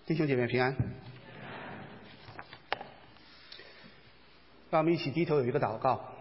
弟兄姐妹平安。让我们一起低头有一个祷告。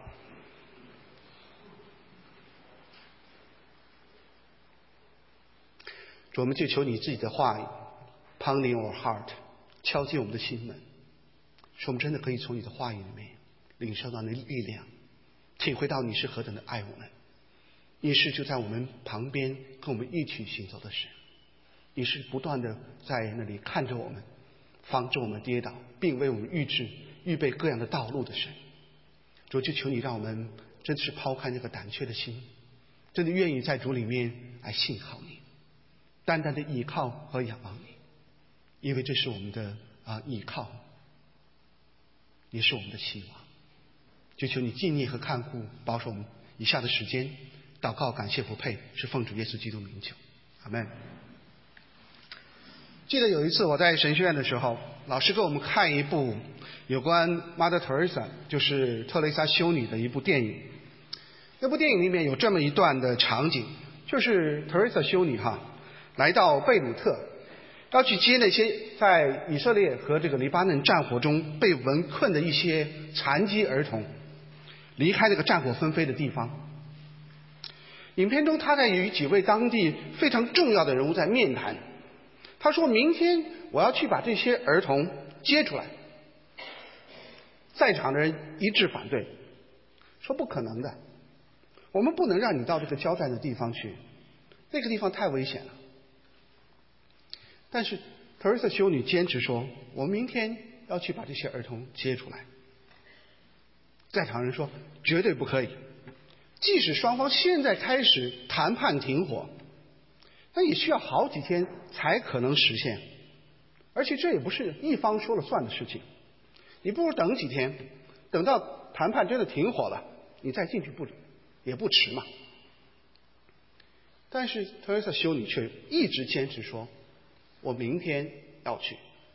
主，我们就求你自己的话语 pounding our heart， 敲击我们的心门，使我们真的可以从你的话语里面领受到你的力量，体会到你是何等的爱我们。你是就在我们旁边跟我们一起行走的神，你是不断的在那里看着我们，防止我们跌倒，并为我们预备各样的道路的神。主，就求你让我们真的是抛开那个胆怯的心，真的愿意在主里面来信靠你，单单的倚靠和仰望你，因为这是我们的倚靠，也是我们的希望。就求你纪念和看顾保守我们以下的时间。祷告感谢不配，是奉主耶稣基督名求，阿们。记得有一次我在神学院的时候，老师给我们看一部有关 Mother Teresa， 就是特蕾莎修女的一部电影。那部电影里面有这么一段的场景，就是特蕾莎修女来到贝鲁特，要去接那些在以色列和这个黎巴嫩战火中被围困的一些残疾儿童，离开那个战火纷飞的地方。影片中他在与几位当地非常重要的人物在面谈，他说明天我要去把这些儿童接出来。在场的人一致反对，说不可能的，我们不能让你到这个交战的地方去，那个地方太危险了。但是特蕾莎修女坚持说，我们明天要去把这些儿童接出来。在场人说绝对不可以，即使双方现在开始谈判停火，那也需要好几天才可能实现，而且这也不是一方说了算的事情，你不如等几天，等到谈判真的停火了，你再进去也不迟嘛。但是特蕾莎修女却一直坚持说，我明天要去。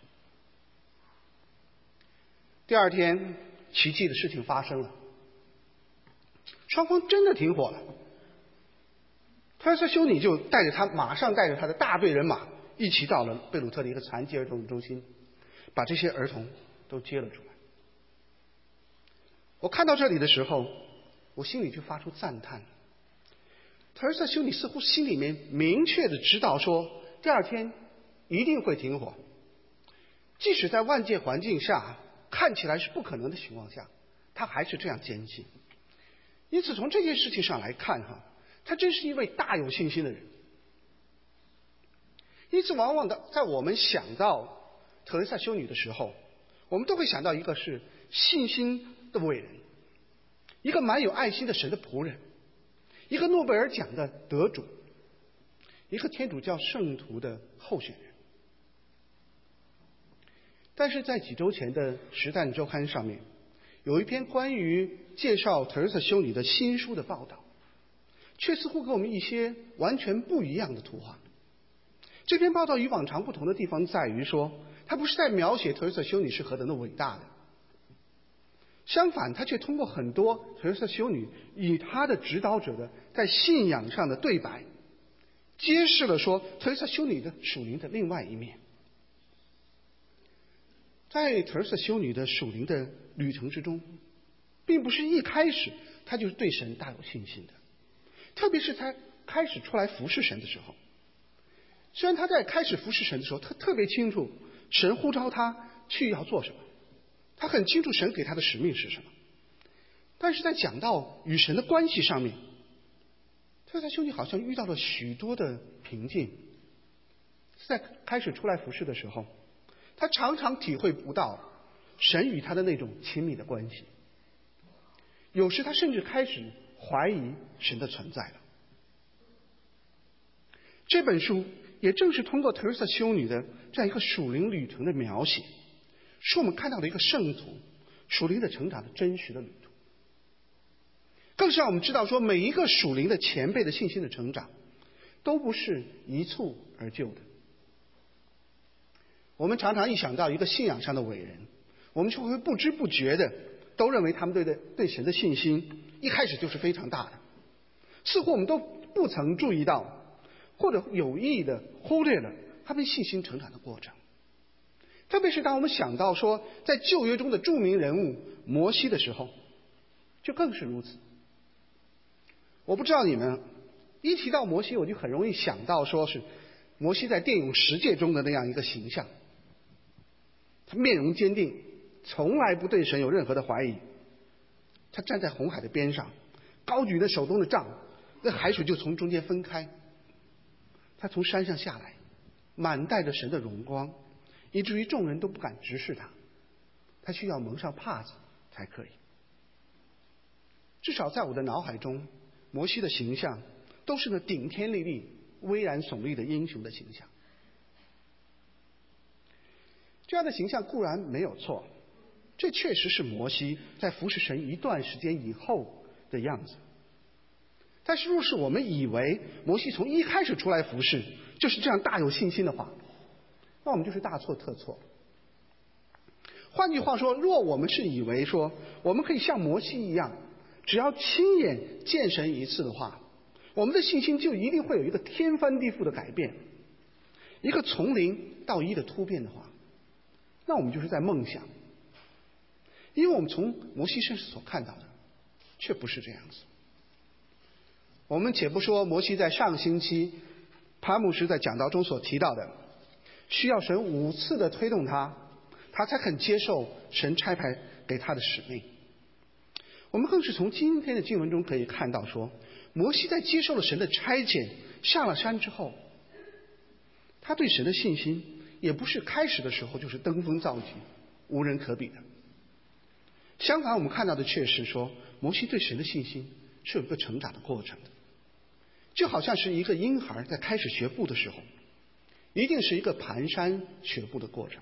第二天，奇迹的事情发生了，双方真的停火了。特蕾莎修女就马上带着她的大队人马一起到了贝鲁特的一个残疾儿童中心，把这些儿童都接了出来。我看到这里的时候，我心里就发出赞叹。特蕾莎修女似乎心里面明确的知道说，第二天一定会停火，即使在万界环境下看起来是不可能的情况下，她还是这样坚信。因此从这件事情上来看他真是一位大有信心的人。因此往往在我们想到特蕾莎修女的时候，我们都会想到一个是信心的伟人，一个蛮有爱心的神的仆人，一个诺贝尔奖的得主，一个天主教圣徒的候选人。但是在几周前的《时代周刊》上面有一篇关于介绍特蕾莎修女的新书的报道，却似乎给我们一些完全不一样的图画。这篇报道与往常不同的地方在于说，它不是在描写特蕾莎修女是何等的伟大的，相反，它却通过很多特蕾莎修女与她的指导者的在信仰上的对白，揭示了说特蕾莎修女的属灵的另外一面。在特蕾莎修女的属灵的旅程之中，并不是一开始她就是对神大有信心的，特别是她开始出来服侍神的时候。虽然她在开始服侍神的时候，她特别清楚神呼召她去要做什么，她很清楚神给她的使命是什么，但是在讲到与神的关系上面，特蕾莎修女好像遇到了许多的瓶颈。在开始出来服侍的时候，她常常体会不到神与她的那种亲密的关系，有时她甚至开始怀疑神的存在了。这本书也正是通过特蕾莎修女的这样一个属灵旅程的描写，使我们看到了一个圣徒属灵的成长的真实的旅途，更是让我们知道说，每一个属灵的前辈的信心的成长都不是一蹴而就的。我们常常一想到一个信仰上的伟人，我们就会不知不觉的都认为他们对神的信心一开始就是非常大的，似乎我们都不曾注意到或者有意的忽略了他们信心成长的过程。 特别是当我们想到说在旧约中的著名人物摩西的时候，就更是如此。我不知道你们一提到摩西，我就很容易想到说是摩西在电影《十诫》中的那样一个形象，他面容坚定，从来不对神有任何的怀疑。他站在红海的边上，高举着手中的杖，那海水就从中间分开。他从山上下来，满带着神的荣光，以至于众人都不敢直视他，他需要蒙上帕子才可以。至少在我的脑海中，摩西的形象都是那顶天立地、巍然耸立的英雄的形象。这样的形象固然没有错，这确实是摩西在服侍神一段时间以后的样子。但是若是我们以为摩西从一开始出来服侍就是这样大有信心的话，那我们就是大错特错。换句话说，若我们是以为说我们可以像摩西一样，只要亲眼见神一次的话，我们的信心就一定会有一个天翻地覆的改变，一个从零到一的突变的话，那我们就是在梦想。因为我们从摩西身上所看到的却不是这样子。我们且不说摩西在上星期潘牧师在讲道中所提到的，需要神5次的推动他才肯接受神差派给他的使命。我们更是从今天的经文中可以看到说，摩西在接受了神的差遣下了山之后，他对神的信心也不是开始的时候就是登峰造极无人可比的。相反，我们看到的却是说，摩西对神的信心是有一个成长的过程的，就好像是一个婴孩在开始学步的时候，一定是一个蹒跚学步的过程。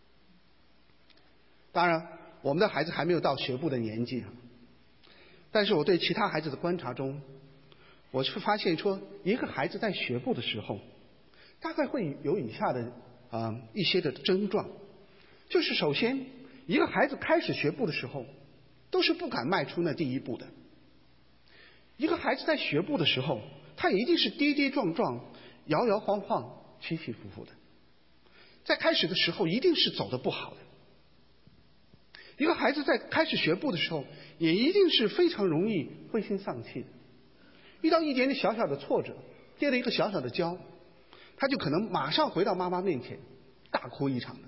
当然，我们的孩子还没有到学步的年纪，但是我对其他孩子的观察中，我是发现说，一个孩子在学步的时候，大概会有以下的一些的症状，就是首先，一个孩子开始学步的时候，都是不敢迈出那第一步的。一个孩子在学步的时候，他一定是跌跌撞撞、摇摇晃晃、起起伏伏的。在开始的时候，一定是走得不好的。一个孩子在开始学步的时候，也一定是非常容易灰心丧气的。遇到一点点小小的挫折，跌了一个小小的跤，他就可能马上回到妈妈面前大哭一场的。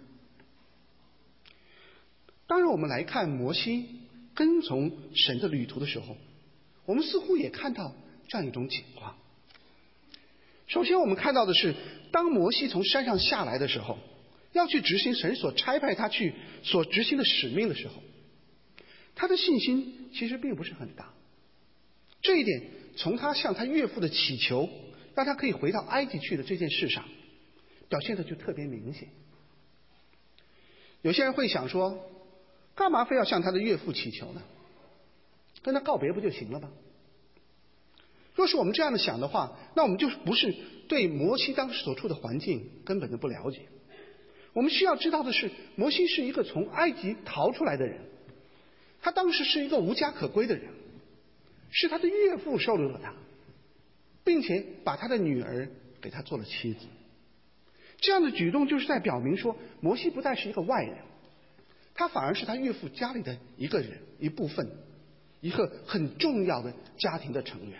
当然，我们来看摩西跟从神的旅途的时候，我们似乎也看到这样一种情况。首先我们看到的是，当摩西从山上下来的时候，要去执行神所差派他去所执行的使命的时候，他的信心其实并不是很大。这一点从他向他岳父的祈求让他可以回到埃及去的这件事上表现的就特别明显。有些人会想说，干嘛非要向他的岳父祈求呢？跟他告别不就行了吗？若是我们这样的想的话，那我们就不是对摩西当时所处的环境根本的不了解。我们需要知道的是，摩西是一个从埃及逃出来的人，他当时是一个无家可归的人，是他的岳父收留了他，并且把他的女儿给他做了妻子。这样的举动就是在表明说，摩西不再是一个外人，他反而是他岳父家里的一个人，一部分，一个很重要的家庭的成员。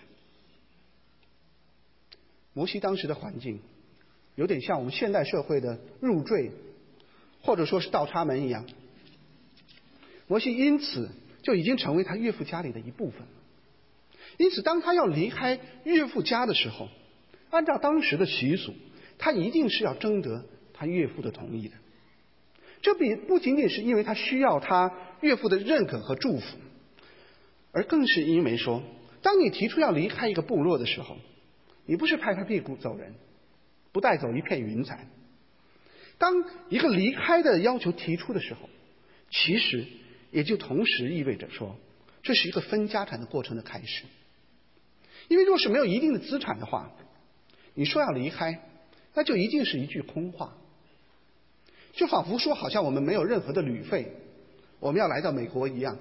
摩西当时的环境有点像我们现代社会的入赘或者说是倒插门一样，摩西因此就已经成为他岳父家里的一部分。因此当他要离开岳父家的时候，按照当时的习俗，他一定是要征得他岳父的同意的。这不仅仅是因为他需要他岳父的认可和祝福，而更是因为说，当你提出要离开一个部落的时候，你不是拍拍屁股走人，不带走一片云彩。当一个离开的要求提出的时候，其实也就同时意味着说，这是一个分家产的过程的开始。因为若是没有一定的资产的话，你说要离开，那就一定是一句空话，就仿佛说好像我们没有任何的旅费，我们要来到美国一样。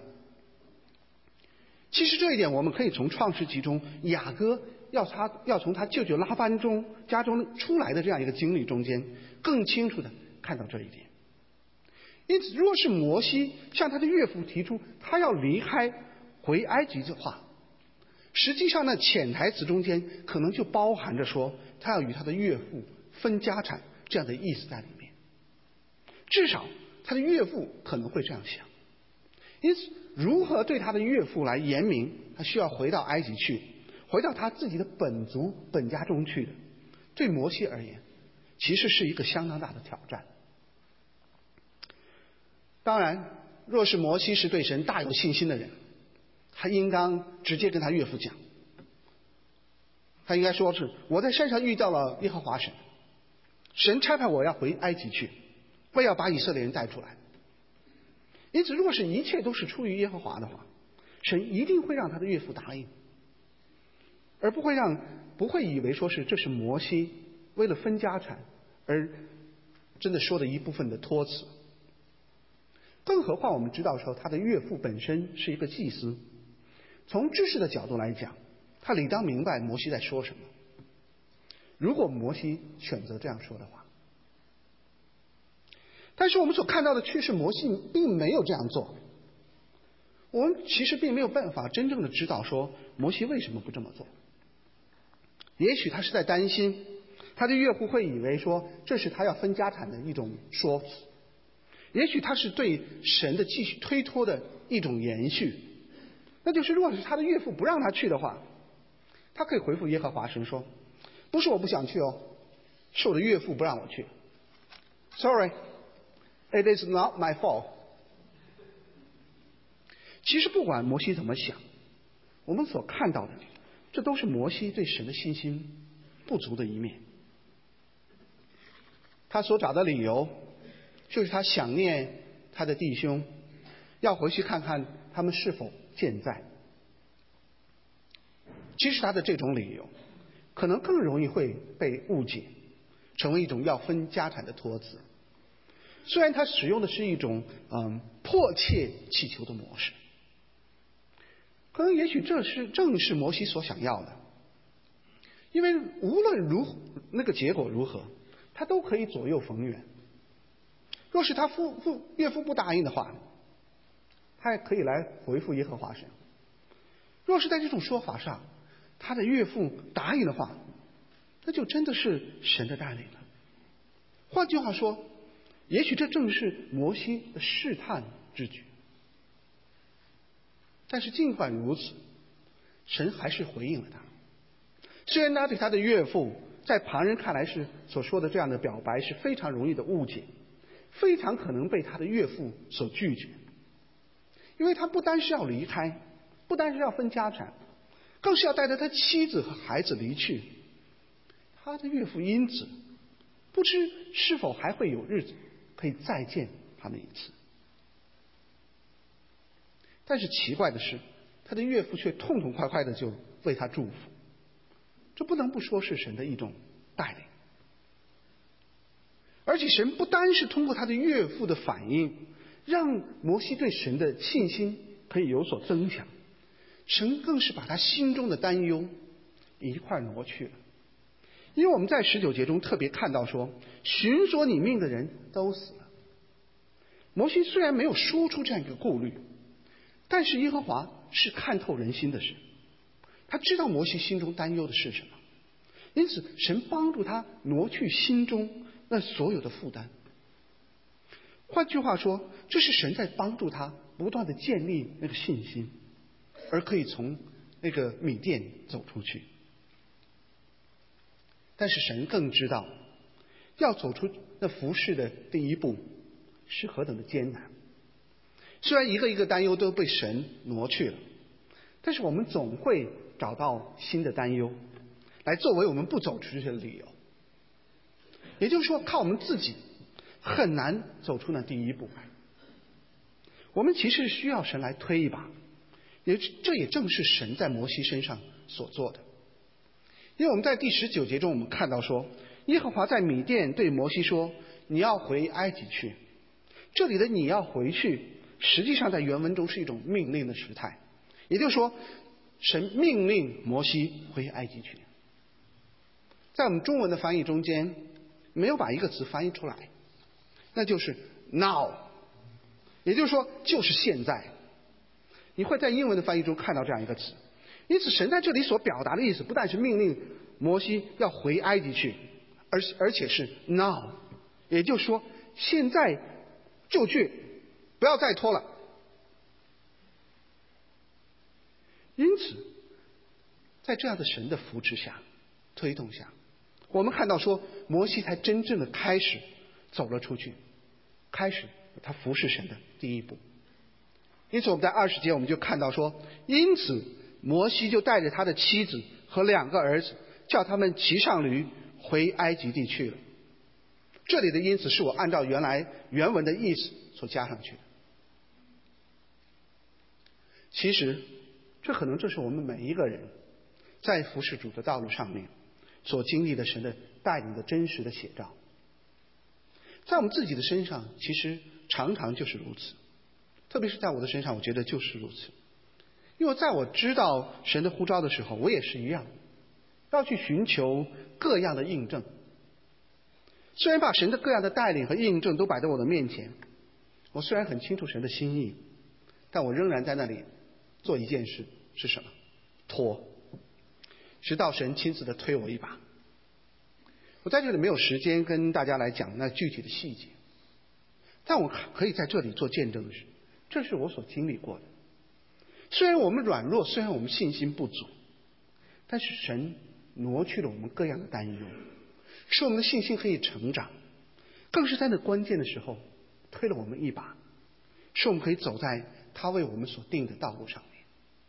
其实这一点我们可以从创世纪中雅各要从他舅舅拉班家中出来的这样一个经历中间更清楚的看到这一点。 因此，若是摩西向他的岳父提出他要离开回埃及的话，实际上呢，潜台词中间可能就包含着说他要与他的岳父分家产这样的意思在里面。至少他的岳父可能会这样想。因此，如何对他的岳父来言明他需要回到埃及去，回到他自己的本族本家中去的，对摩西而言其实是一个相当大的挑战。当然，若是摩西是对神大有信心的人，他应当直接跟他岳父讲，他应该说是我在山上遇到了耶和华神，神差派我要回埃及去，我要把以色列人带出来。因此，若是一切都是出于耶和华的话，神一定会让他的岳父答应，而不会以为说是这是摩西为了分家产而真的说的一部分的托词。更何况我们知道说他的岳父本身是一个祭司，从知识的角度来讲，他理当明白摩西在说什么。如果摩西选择这样说的话，但是我们所看到的却是摩西并没有这样做。我们其实并没有办法真正的知道说摩西为什么不这么做。也许他是在担心他的岳父会以为说这是他要分家产的一种说辞，也许他是对神的继续推脱的一种延续，那就是如果是他的岳父不让他去的话，他可以回复耶和华神说，不是我不想去哦，是我的岳父不让我去， Sorry, it is not my fault。 其实不管摩西怎么想，我们所看到的这都是摩西对神的信心不足的一面。他所找的理由就是他想念他的弟兄，要回去看看他们是否健在。其实他的这种理由可能更容易会被误解，成为一种要分家产的托词。虽然他使用的是一种迫切祈求的模式，可能也许这正是摩西所想要的。因为无论那个结果如何，他都可以左右逢源。若是他岳父不答应的话，他也可以来回复耶和华神。若是在这种说法上他的岳父答应的话，那就真的是神的带领了。换句话说，也许这正是摩西的试探之举。但是尽管如此，神还是回应了他。虽然他对他的岳父在旁人看来是所说的这样的表白是非常容易的误解，非常可能被他的岳父所拒绝，因为他不单是要离开，不单是要分家产，更是要带着他妻子和孩子离去。他的岳父因此不知是否还会有日子可以再见他们一次。但是奇怪的是，他的岳父却痛痛快快的就为他祝福，这不能不说是神的一种带领。而且神不单是通过他的岳父的反应让摩西对神的信心可以有所增强，神更是把他心中的担忧一块挪去了。因为我们在19节中特别看到说，寻索你命的人都死了。摩西虽然没有说出这样一个顾虑，但是耶和华是看透人心的神，他知道摩西心中担忧的是什么，因此神帮助他挪去心中那所有的负担。换句话说，这是神在帮助他不断的建立那个信心，而可以从那个米甸走出去。但是神更知道，要走出那服侍的第一步是何等的艰难。虽然一个一个担忧都被神挪去了，但是我们总会找到新的担忧来作为我们不走出去的理由。也就是说，靠我们自己很难走出那第一步来。我们其实需要神来推一把，这也正是神在摩西身上所做的。因为我们在第19节中我们看到说，耶和华在米甸对摩西说，你要回埃及去。这里的你要回去实际上在原文中是一种命令的时态，也就是说神命令摩西回埃及去。在我们中文的翻译中间没有把一个词翻译出来，那就是 now 也就是说就是现在。你会在英文的翻译中看到这样一个词。因此神在这里所表达的意思不但是命令摩西要回埃及去，而且是 now， 也就是说现在就去，不要再拖了。因此在这样的神的扶持下推动下，我们看到说摩西才真正的开始走了出去，开始他服侍神的第一步。因此我们在20节我们就看到说，因此摩西就带着他的妻子和2个儿子，叫他们骑上驴回埃及地去了。这里的因此是我按照原来原文的意思所加上去的。其实这可能这是我们每一个人在服侍主的道路上面所经历的神的带领的真实的写照。在我们自己的身上其实常常就是如此，特别是在我的身上我觉得就是如此。因为在我知道神的呼召的时候，我也是一样，要去寻求各样的印证。虽然把神的各样的带领和印证都摆在我的面前，我虽然很清楚神的心意，但我仍然在那里做一件事，是什么？拖，直到神亲自的推我一把。我在这里没有时间跟大家来讲那具体的细节，但我可以在这里做见证的是，这是我所经历过的。虽然我们软弱，虽然我们信心不足，但是神挪去了我们各样的担忧，使我们的信心可以成长，更是在那关键的时候推了我们一把，使我们可以走在他为我们所定的道路上面。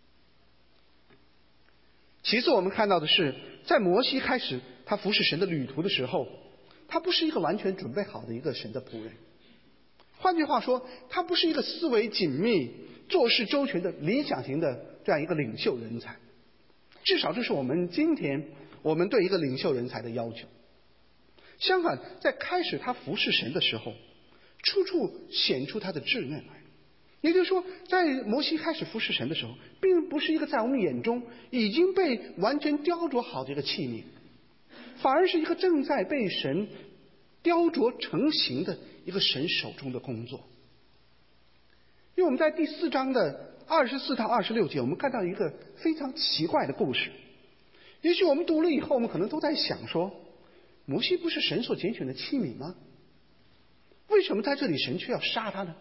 其次我们看到的是，在摩西开始他服侍神的旅途的时候，他不是一个完全准备好的一个神的仆人。换句话说，他不是一个思维紧密做事周全的理想型的这样一个领袖人才。至少这是我们今天我们对一个领袖人才的要求。相反，在开始他服侍神的时候，处处显出他的稚嫩来。也就是说，在摩西开始服侍神的时候，并不是一个在我们眼中已经被完全雕琢好的一个器皿，反而是一个正在被神雕琢成型的一个神手中的工作。因为我们在第4章的24到26节，我们看到一个非常奇怪的故事。也许我们读了以后，我们可能都在想说，摩西不是神所拣选的器皿吗？为什么在这里神却要杀他呢？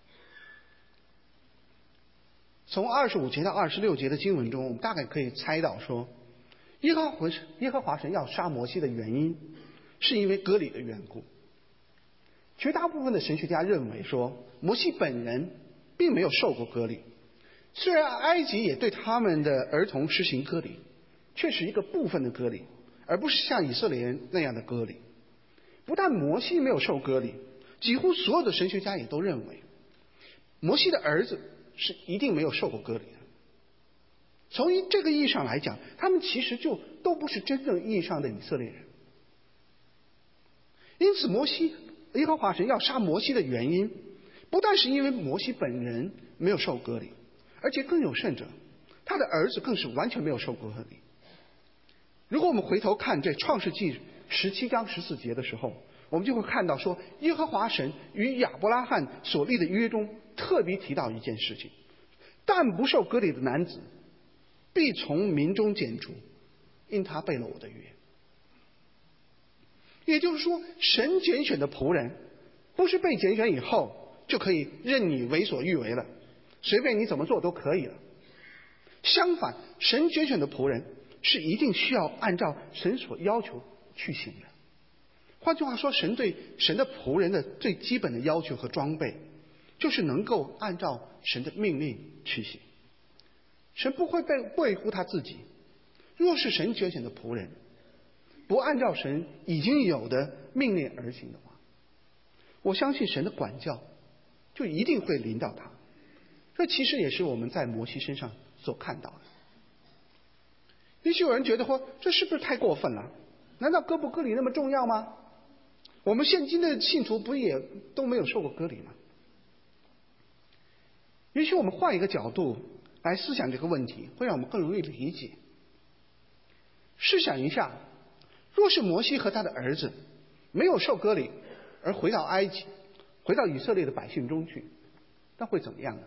从25节到26节的经文中，我们大概可以猜到说，耶和华神要杀摩西的原因是因为割礼的缘故。绝大部分的神学家认为说，摩西本人并没有受过割礼，虽然埃及也对他们的儿童实行割礼，却是一个部分的割礼，而不是像以色列人那样的割礼。不但摩西没有受割礼，几乎所有的神学家也都认为摩西的儿子是一定没有受过割礼的。从这个意义上来讲，他们其实就都不是真正意义上的以色列人。因此耶和华神要杀摩西的原因，不但是因为摩西本人没有受割礼，而且更有甚者，他的儿子更是完全没有受过割礼。如果我们回头看这创世纪17章14节的时候，我们就会看到说，耶和华神与亚伯拉罕所立的约中特别提到一件事情，但不受割礼的男子必从民中剪除，因他背了我的约。也就是说，神拣选的仆人不是被拣选以后就可以任你为所欲为了，随便你怎么做都可以了。相反，神拣选的仆人是一定需要按照神所要求去行的。换句话说，神对神的仆人的最基本的要求和装备，就是能够按照神的命令去行。神不会背乎他自己。若是神拣选的仆人不按照神已经有的命令而行的话，我相信神的管教就一定会临到他。这其实也是我们在摩西身上所看到的。也许有人觉得说，这是不是太过分了？难道割不割礼那么重要吗？我们现今的信徒不也都没有受过割礼吗？也许我们换一个角度来思想这个问题，会让我们更容易理解。试想一下，若是摩西和他的儿子没有受割礼而回到埃及，回到以色列的百姓中去， 那会怎么样呢？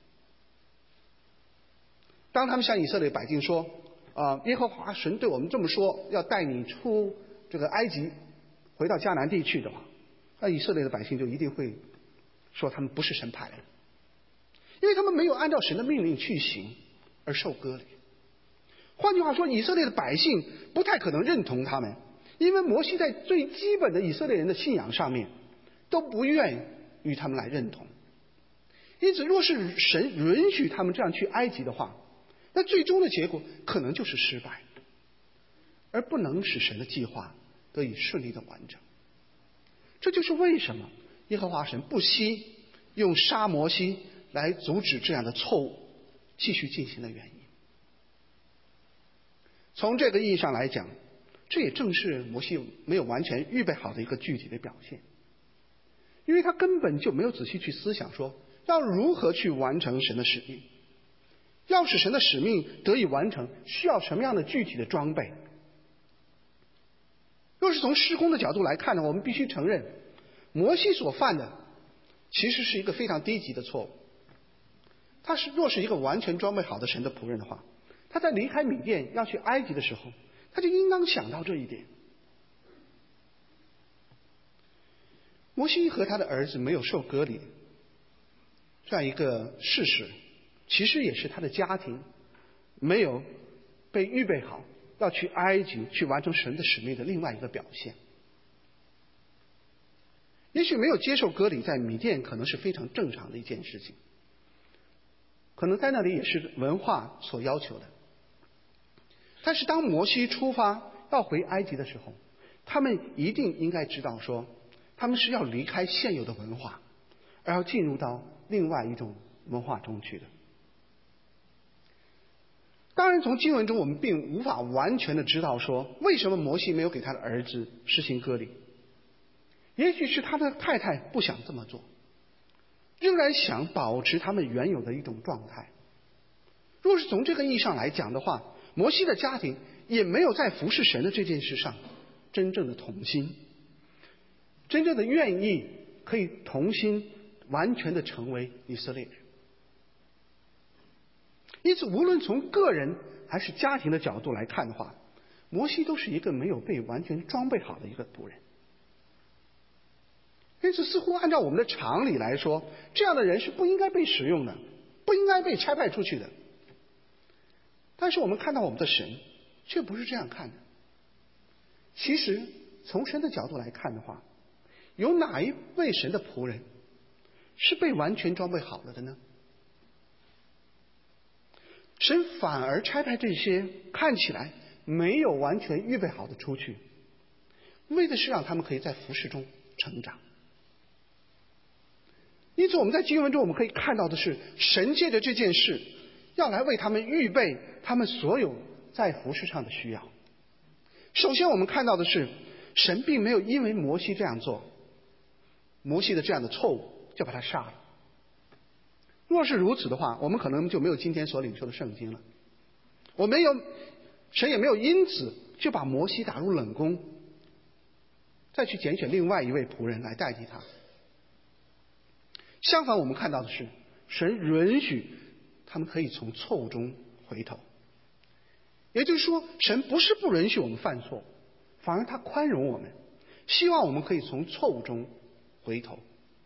当他们向以色列百姓说耶和华神对我们这么说，要带你出这个埃及，回到迦南地去的话，那以色列的百姓就一定会说他们不是神派来的，因为他们没有按照神的命令去行而受割礼。换句话说，以色列的百姓不太可能认同他们，因为摩西在最基本的以色列人的信仰上面都不愿与他们来认同。因此若是神允许他们这样去埃及的话，那最终的结果可能就是失败，而不能使神的计划得以顺利的完成。这就是为什么耶和华神不惜用杀摩西来阻止这样的错误继续进行的原因。从这个意义上来讲，这也正是摩西没有完全预备好的一个具体的表现，因为他根本就没有仔细去思想说要如何去完成神的使命，要使神的使命得以完成，需要什么样的具体的装备。若是从施工的角度来看呢，我们必须承认摩西所犯的其实是一个非常低级的错误。他若是一个完全装备好的神的仆人的话，他在离开米甸要去埃及的时候，他就应当想到这一点。摩西和他的儿子没有受割礼这样一个事实，其实也是他的家庭没有被预备好要去埃及去完成神的使命的另外一个表现。也许没有接受割礼在米甸可能是非常正常的一件事情，可能在那里也是文化所要求的。但是当摩西出发要回埃及的时候，他们一定应该知道说，他们是要离开现有的文化，而要进入到另外一种文化中去的。当然从经文中我们并无法完全的知道说为什么摩西没有给他的儿子实行割礼，也许是他的太太不想这么做，仍然想保持他们原有的一种状态。若是从这个意义上来讲的话，摩西的家庭也没有在服侍神的这件事上真正的同心，真正的愿意可以同心完全的成为以色列人。因此无论从个人还是家庭的角度来看的话，摩西都是一个没有被完全装备好的一个仆人。因此似乎按照我们的常理来说，这样的人是不应该被使用的，不应该被差派出去的。但是我们看到我们的神却不是这样看的。其实从神的角度来看的话，有哪一位神的仆人是被完全装备好了的呢？神反而差派这些看起来没有完全预备好的出去，为的是让他们可以在服事中成长。因此我们在经文中我们可以看到的是，神借着这件事要来为他们预备他们所有在服事上的需要。首先我们看到的是，神并没有因为摩西这样做，摩西的这样的错误就把他杀了。若是如此的话，我们可能就没有今天所领受的圣经了。神也没有因此就把摩西打入冷宫，再去拣选另外一位仆人来代替他。相反，我们看到的是，神允许他们可以从错误中回头。也就是说，神不是不允许我们犯错，反而他宽容我们，希望我们可以从错误中回头。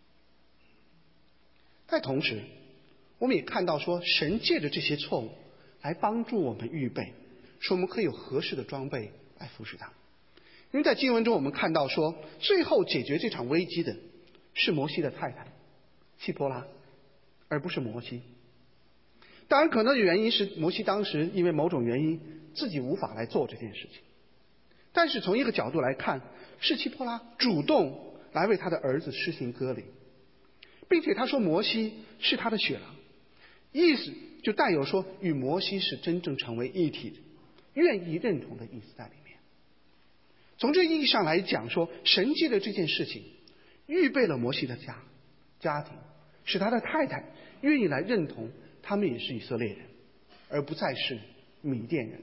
但同时我们也看到说，神借着这些错误来帮助我们预备，使我们可以有合适的装备来服侍他。因为在经文中我们看到说，最后解决这场危机的是摩西的太太希波拉，而不是摩西。当然可能的原因是摩西当时因为某种原因自己无法来做这件事情，但是从一个角度来看，是希波拉主动来为他的儿子施行割礼，并且他说摩西是他的血郎，意思就带有说与摩西是真正成为一体的，愿意认同的意思在里面。从这意义上来讲说，神借着这件事情预备了摩西的家庭，使他的太太愿意来认同他们也是以色列人，而不再是米甸人了。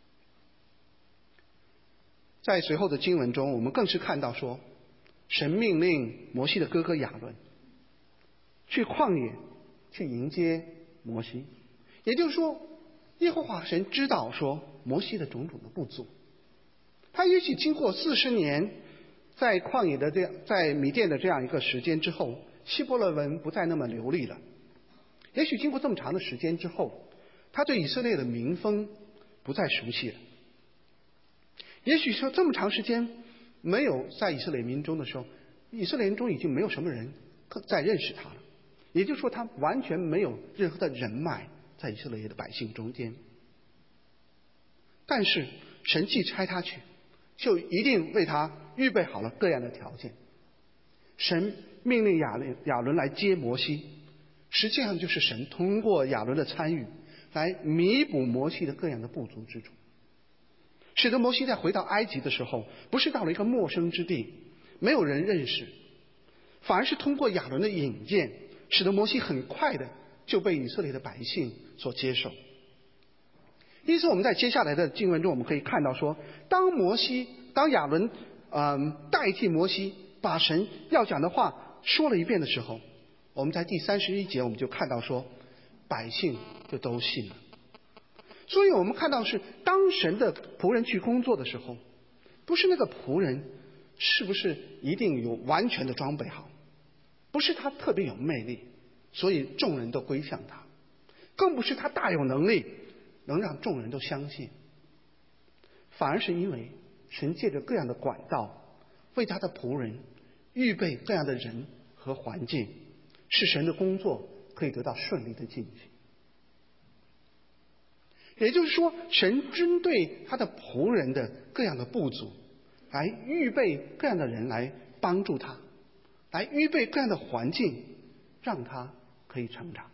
在随后的经文中，我们更是看到说，神命令摩西的哥哥亚伦去旷野去迎接摩西。也就是说，耶和华神知道说摩西的种种的不足，他也许经过40年在旷野的在米甸的这样一个时间之后，希伯来文不再那么流利了。也许经过这么长的时间之后，他对以色列的民风不再熟悉了。也许说这么长时间没有在以色列民中的时候，以色列人中已经没有什么人再认识他了。也就是说，他完全没有任何的人脉在以色列的百姓中间。但是神既差他去，就一定为他预备好了各样的条件。神命令亚伦来接摩西，实际上就是神通过亚伦的参与来弥补摩西的各样的不足之处，使得摩西在回到埃及的时候，不是到了一个陌生之地，没有人认识，反而是通过亚伦的引荐，使得摩西很快的就被以色列的百姓所接受。因此我们在接下来的经文中，我们可以看到说，当亚伦代替摩西把神要讲的话说了一遍的时候，我们在第31节我们就看到说，百姓就都信了。所以我们看到是当神的仆人去工作的时候，不是那个仆人是不是一定有完全的装备好，不是他特别有魅力所以众人都归向他，更不是他大有能力能让众人都相信，反而是因为神借着各样的管道为他的仆人预备各样的人和环境，使神的工作可以得到顺利的进行。也就是说，神针对他的仆人的各样的不足，来预备各样的人来帮助他，来预备各样的环境，让他可以成长。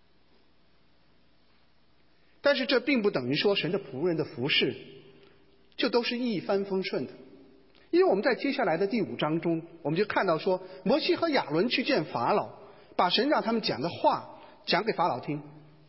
但是这并不等于说神的仆人的服事就都是一帆风顺的，因为我们在接下来的第5章中，我们就看到说，摩西和亚伦去见法老，把神让他们讲的话讲给法老听。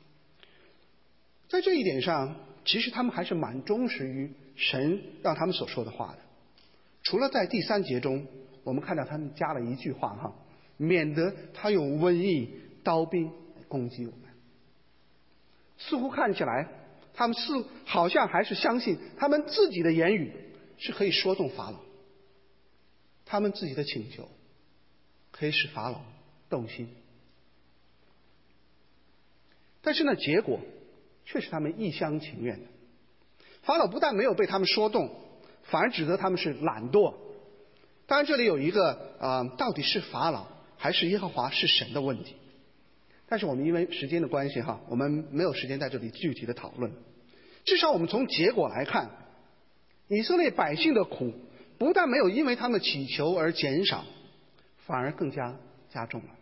在这一点上，其实他们还是蛮忠实于神让他们所说的话的。除了在第3节中，我们看到他们加了一句话免得他用瘟疫、刀兵来攻击我们。似乎看起来，他们好像还是相信他们自己的言语是可以说动法老，他们自己的请求可以使法老动心。但是呢，结果却是他们一厢情愿的。法老不但没有被他们说动，反而指责他们是懒惰。当然这里有一个到底是法老还是耶和华是神的问题，但是我们因为时间的关系我们没有时间在这里具体的讨论。至少我们从结果来看，以色列百姓的苦不但没有因为他们祈求而减少，反而更加加重了。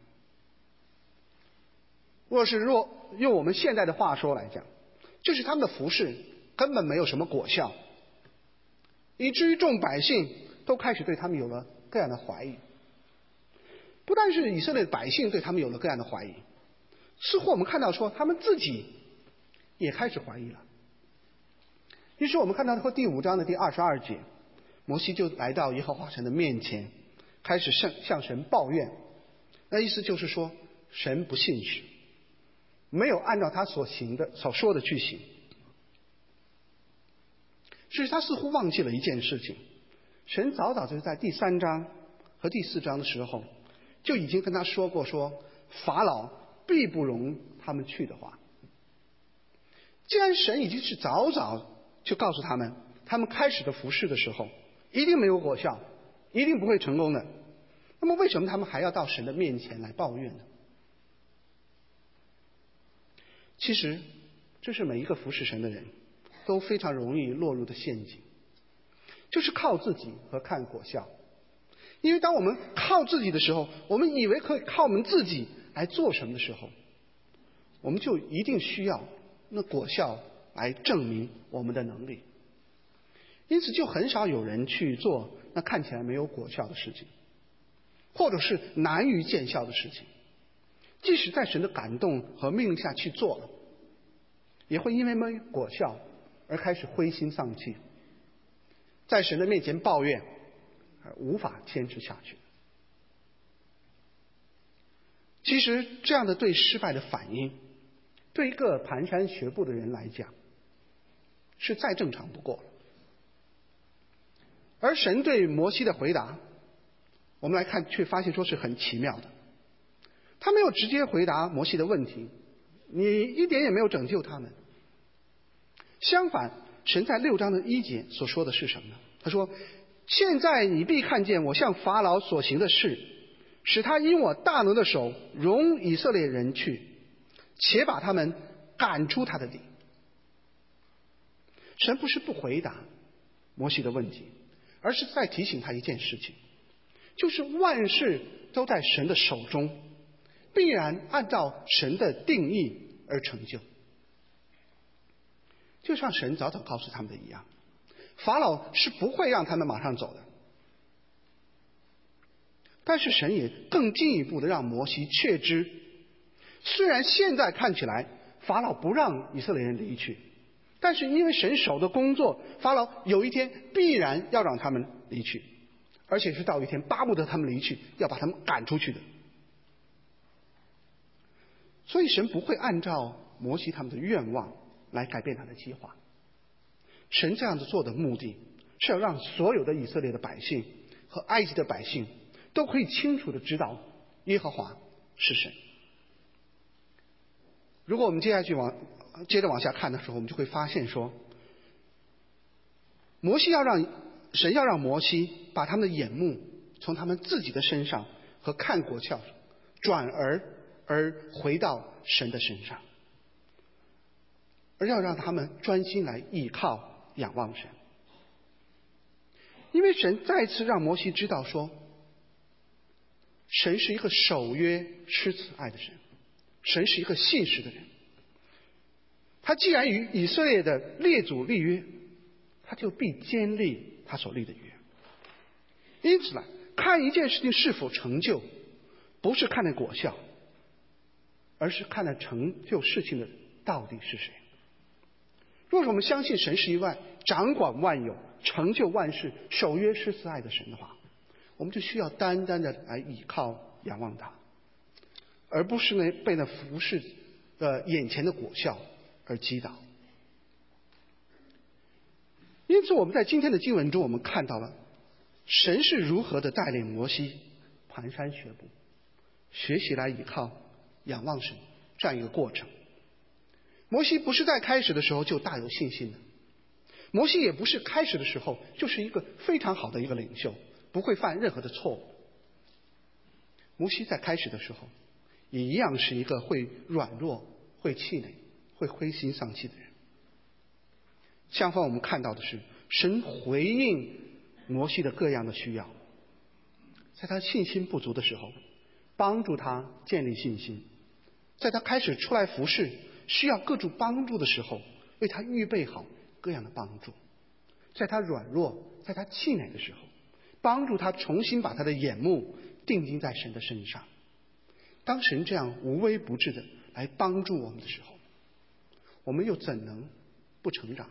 若用我们现在的话说来讲，就是他们的服事根本没有什么果效，以至于众百姓都开始对他们有了各样的怀疑。不但是以色列的百姓对他们有了各样的怀疑，似乎我们看到说他们自己也开始怀疑了。于是我们看到第5章的第22节，摩西就来到耶和华神的面前，开始向神抱怨。那意思就是说，神不信实，没有按照他所说的去行。只是他似乎忘记了一件事情，神早早就在第3章和第4章的时候就已经跟他说过，说法老必不容他们去的话。既然神已经是早早就告诉他们，他们开始的服事的时候一定没有果效，一定不会成功的，那么为什么他们还要到神的面前来抱怨呢？其实这是每一个服侍神的人都非常容易落入的陷阱，就是靠自己和看果效。因为当我们靠自己的时候，我们以为可以靠我们自己来做什么的时候，我们就一定需要那果效来证明我们的能力。因此就很少有人去做那看起来没有果效的事情，或者是难于见效的事情。即使在神的感动和命令下去做了，也会因为没有果效而开始灰心丧气，在神的面前抱怨，而无法坚持下去。 其实这样的对失败的反应，对一个蹒跚学步的人来讲，是再正常不过了。而神对摩西的回答，我们来看，却发现说是很奇妙的。他没有直接回答摩西的问题，你一点也没有拯救他们。相反，神在6章的1节所说的是什么呢？他说：现在你必看见我向法老所行的事，使他因我大能的手容以色列人去，且把他们赶出他的地。神不是不回答摩西的问题，而是在提醒他一件事情，就是万事都在神的手中，必然按照神的定义而成就。就像神早早告诉他们的一样，法老是不会让他们马上走的。但是神也更进一步的让摩西确知，虽然现在看起来法老不让以色列人离去，但是因为神手的工作，法老有一天必然要让他们离去，而且是到一天巴不得他们离去，要把他们赶出去的。所以神不会按照摩西他们的愿望来改变他的计划。神这样子做的目的是要让所有的以色列的百姓和埃及的百姓都可以清楚的知道耶和华是神。如果我们接着往下看的时候，我们就会发现说，神要让摩西把他们的眼目从他们自己的身上和看国窍转而回到神的身上，而要让他们专心来依靠仰望神。因为神再次让摩西知道说，神是一个守约施慈爱的神，神是一个信实的人。他既然与以色列的列祖立约，他就必坚立他所立的约。因此呢，看一件事情是否成就，不是看那果效，而是看那成就事情的到底是谁。若是我们相信神是一位掌管万有、成就万事、守约施慈爱的神的话，我们就需要单单的来倚靠仰望他，而不是被那服侍眼前的果效而击倒。因此我们在今天的经文中，我们看到了神是如何的带领摩西蹒跚学步，学习来倚靠仰望神这样一个过程。摩西不是在开始的时候就大有信心的，摩西也不是开始的时候就是一个非常好的一个领袖，不会犯任何的错误。摩西在开始的时候也一样是一个会软弱、会气馁、会灰心丧气的人。相反，我们看到的是神回应摩西的各样的需要，在他信心不足的时候帮助他建立信心，在他开始出来服侍需要各种帮助的时候为他预备好各样的帮助，在他软弱、在他气馁的时候帮助他重新把他的眼目定睛在神的身上。当神这样无微不至的来帮助我们的时候，我们又怎能不成长呢？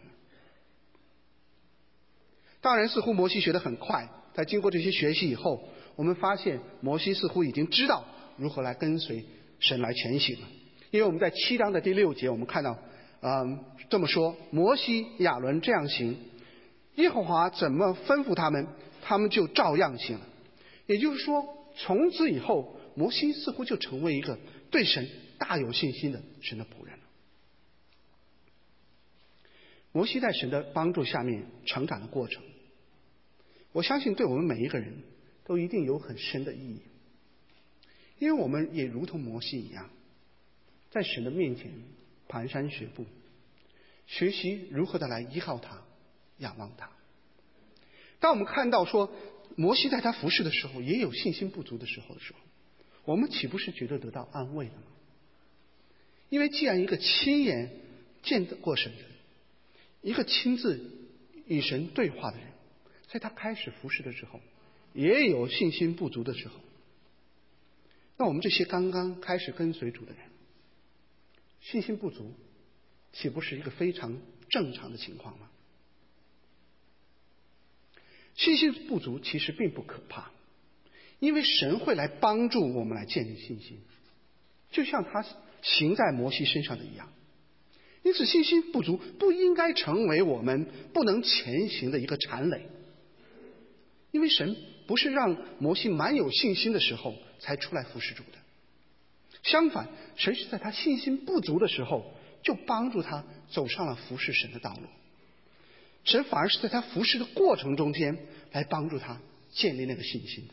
当然，似乎摩西学得很快，在经过这些学习以后，我们发现摩西似乎已经知道如何来跟随神来前行了。因为我们在7章的第6节，我们看到这么说，摩西亚伦这样行，耶和华怎么吩咐他们，他们就照样行了。也就是说，从此以后摩西似乎就成为一个对神大有信心的神的仆人了。摩西在神的帮助下面成长的过程，我相信对我们每一个人都一定有很深的意义。因为我们也如同摩西一样，在神的面前蹒跚学步，学习如何的来依靠他、仰望他。当我们看到说摩西在他服侍的时候也有信心不足的时候，我们岂不是觉得得到安慰了吗？因为既然一个亲眼见过神的人，一个亲自与神对话的人，在他开始服侍的时候也有信心不足的时候，那我们这些刚刚开始跟随主的人，信心不足岂不是一个非常正常的情况吗？信心不足其实并不可怕，因为神会来帮助我们来建立信心。 就像他行在摩西身上的一样。因此信心不足不应该成为我们不能前行的一个缠累，因为神不是让摩西满有信心的时候才出来服侍主的，相反，神是在他信心不足的时候就帮助他走上了服侍神的道路。神反而是在他服侍的过程中间来帮助他建立那个信心的。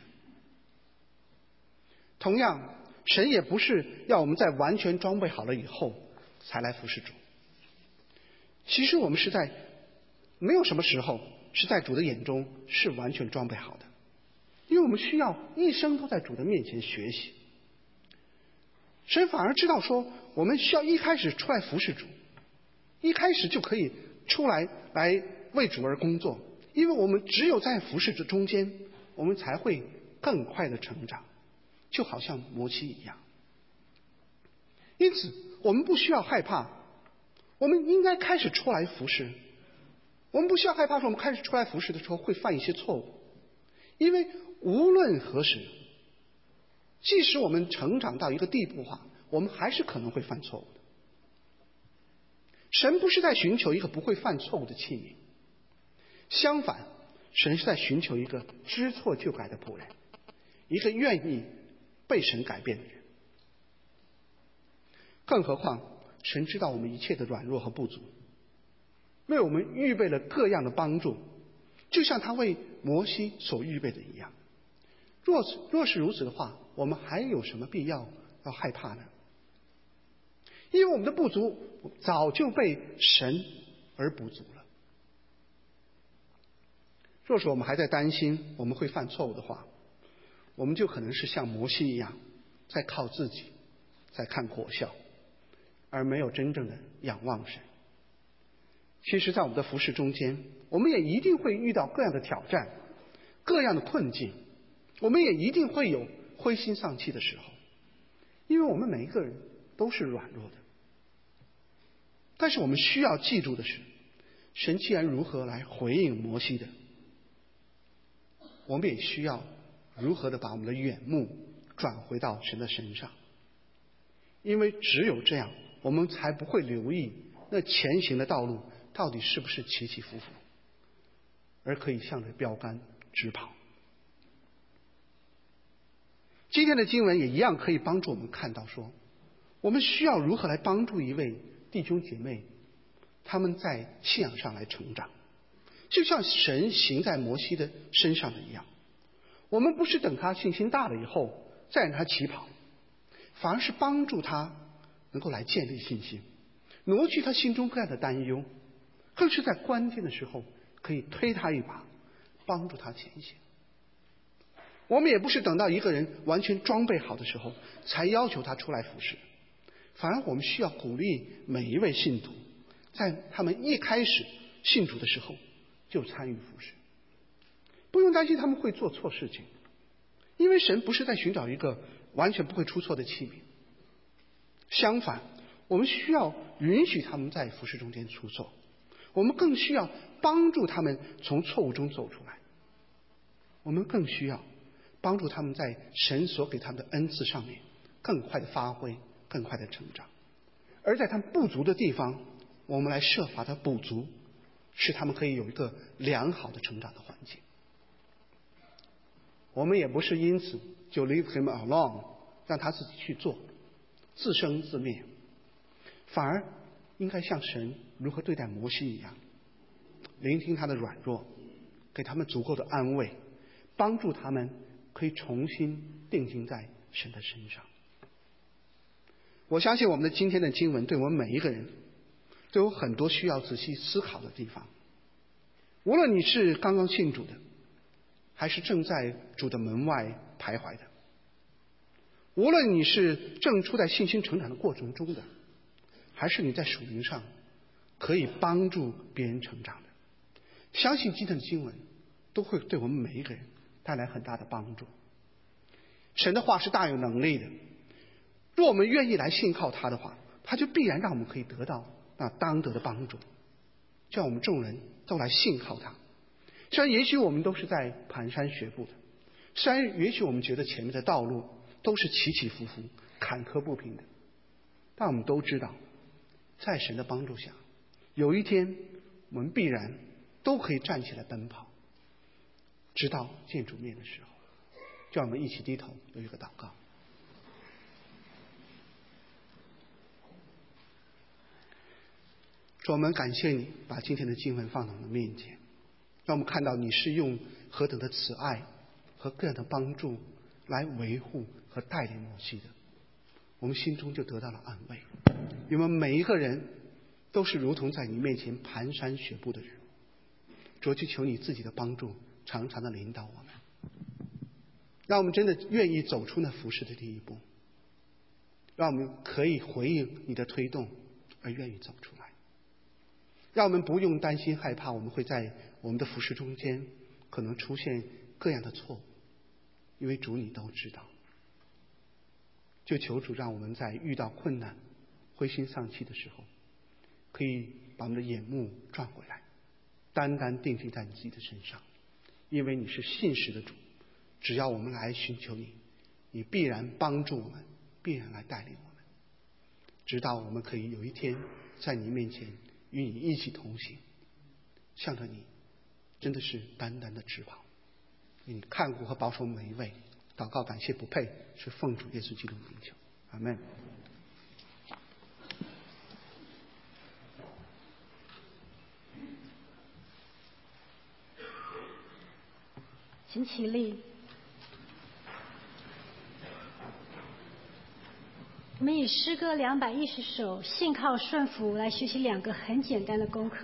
同样，神也不是要我们在完全装备好了以后才来服侍主。其实我们是在没有什么时候是在主的眼中是完全装备好的，因为我们需要一生都在主的面前学习。神反而知道说，我们需要一开始出来服侍主，一开始就可以出来为主而工作，因为我们只有在服侍这中间，我们才会更快的成长，就好像摩西一样。因此我们不需要害怕，我们应该开始出来服侍。我们不需要害怕说我们开始出来服侍的时候会犯一些错误，因为无论何时，即使我们成长到一个地步的话，我们还是可能会犯错误的。神不是在寻求一个不会犯错误的器皿，相反，神是在寻求一个知错就改的仆人，一个愿意被神改变的人。更何况神知道我们一切的软弱和不足，为我们预备了各样的帮助，就像他为摩西所预备的一样。若是如此的话，我们还有什么必要害怕呢？因为我们的不足早就被神而补足了。若是我们还在担心我们会犯错误的话，我们就可能是像摩西一样，在靠自己，在看果效，而没有真正的仰望神。其实在我们的服事中间，我们也一定会遇到各样的挑战，各样的困境，我们也一定会有灰心丧气的时候，因为我们每一个人都是软弱的。但是我们需要记住的是，神既然如何来回应摩西的，我们也需要如何的把我们的眼目转回到神的身上。因为只有这样，我们才不会留意那前行的道路到底是不是起起伏伏，而可以向着标杆直跑。今天的经文也一样可以帮助我们看到说，我们需要如何来帮助一位弟兄姐妹，他们在信仰上来成长，就像神行在摩西的身上的一样。我们不是等他信心大了以后再让他起跑，反而是帮助他能够来建立信心，挪去他心中各样的担忧，更是在关键的时候可以推他一把，帮助他前行。我们也不是等到一个人完全装备好的时候才要求他出来服侍，反而我们需要鼓励每一位信徒，在他们一开始信主的时候就参与服侍，不用担心他们会做错事情，因为神不是在寻找一个完全不会出错的器皿。相反，我们需要允许他们在服侍中间出错，我们更需要帮助他们从错误中走出来，我们更需要帮助他们在神所给他们的恩赐上面更快的发挥，更快的成长。而在他们不足的地方，我们来设法的补足，使他们可以有一个良好的成长的环境。我们也不是因此就 leave him alone， 让他自己去做，自生自灭，反而应该像神如何对待摩西一样，聆听他的软弱，给他们足够的安慰，帮助他们可以重新定睛在神的身上。我相信我们的今天的经文对我们每一个人都有很多需要仔细思考的地方。无论你是刚刚信主的，还是正在主的门外徘徊的，无论你是正处在信心成长的过程中的，还是你在属灵上可以帮助别人成长的，相信今天的经文都会对我们每一个人带来很大的帮助。神的话是大有能力的，若我们愿意来信靠他的话，他就必然让我们可以得到那当得的帮助。叫我们众人都来信靠他。虽然也许我们都是在蹒跚学步的，虽然也许我们觉得前面的道路都是起起伏伏、坎坷不平的， 但我们都知道，在神的帮助下，有一天我们必然都可以站起来奔跑，直到见主面的时候。就让我们一起低头有一个祷告。主，我们感谢你把今天的经文放到我们面前，让我们看到你是用何等的慈爱和各样的帮助来维护和带领摩西的，我们心中就得到了安慰。因为每一个人都是如同在你面前蹒跚学步的人，主，去求你自己的帮助，常常的领导我们，让我们真的愿意走出那服侍的第一步，让我们可以回应你的推动而愿意走出来，让我们不用担心害怕我们会在我们的服侍中间可能出现各样的错误，因为主你都知道。就求主让我们在遇到困难灰心丧气的时候，可以把我们的眼目转回来，单单定睛在你自己的身上，因为你是信实的主，只要我们来寻求你，你必然帮助我们，必然来带领我们，直到我们可以有一天在你面前与你一起同行，向着你真的是单单的直跑。你看顾和保守每一位，祷告感谢不配，是奉主耶稣基督的名求，阿们。 请起立。我们以诗歌210首信靠顺服来学习2个很简单的功课。